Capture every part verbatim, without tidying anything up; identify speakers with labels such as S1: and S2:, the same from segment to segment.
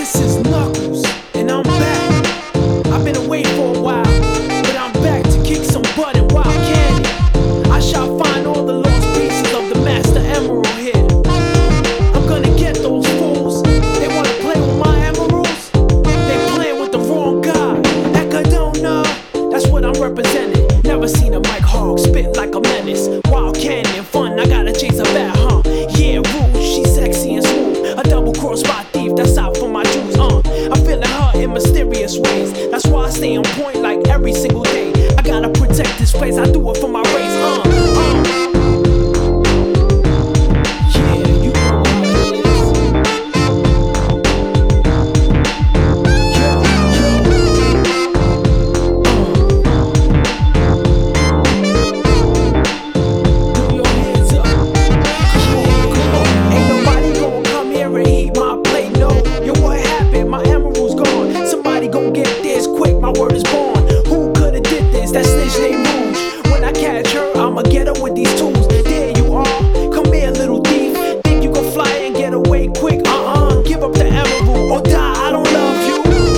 S1: This is Knuckles, and I'm back. I've been away for a while, but I'm back to kick some butt and wild candy. I shall find all the lost pieces of the Master Emerald here. I'm gonna get those fools. They wanna play with my emeralds? They playing with the wrong guy. Echidna, that's what I'm representing. Never seen a Mike Hogg spit like a menace. Wild candy and fun, I gotta chase a bat, huh? Yeah, Rouge, she's sexy and smooth. A double cross spot thief, that's out for my Jews, uh I'm feeling her in mysterious ways. That's why I stay on point like every single day. I gotta protect this place, I do it for my race, uh, uh. Yeah, you know how it is. Yeah, yeah. Uh. Do your hands up. Come on, come on. Ain't nobody gonna come here and eat my plate, no. Yo, what happened? My emerald's gone. Somebody gon' get this quick, my word is born. Who coulda did this? That snitch named Rouge. When I catch her, I'ma get her with these tools. There you are, come here, little thief. Think you gon' fly and get away quick? Uh-uh, give up the emerald or die, I don't love you.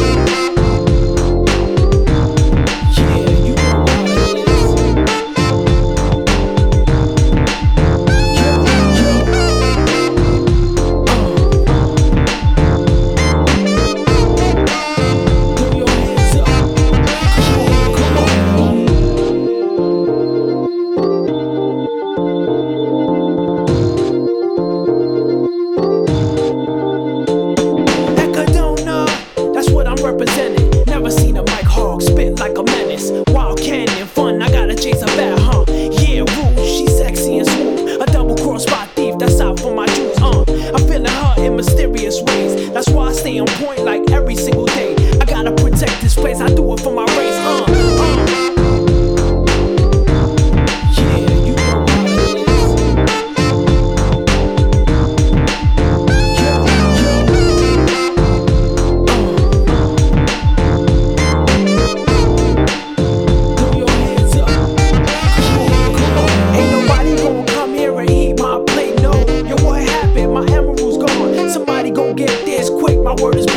S1: Yeah, you know how it is. Yeah, yeah. Uh. Throw your hands up. Come on, come on. Echidna, that's what I'm representing. Never seen a Mike Hogg spit like a menace. Wild candy and fun, I gotta chase a bat, huh? Yeah, Rouge, she's sexy and smooth. A double cross spot thief, that's out for my Jews, uh I'm feeling her in mysterious ways. That's why I stay on point like every single day. I gotta protect this place, I do it for my race, uh, uh. Yeah, you know how it is. Yeah, yeah. Uh. Throw your hands up. Come on, come on. Ain't nobody gonna come here and eat my plate, no. Yo, what happened? My emerald's gone. Somebody gon' get this quick, my word is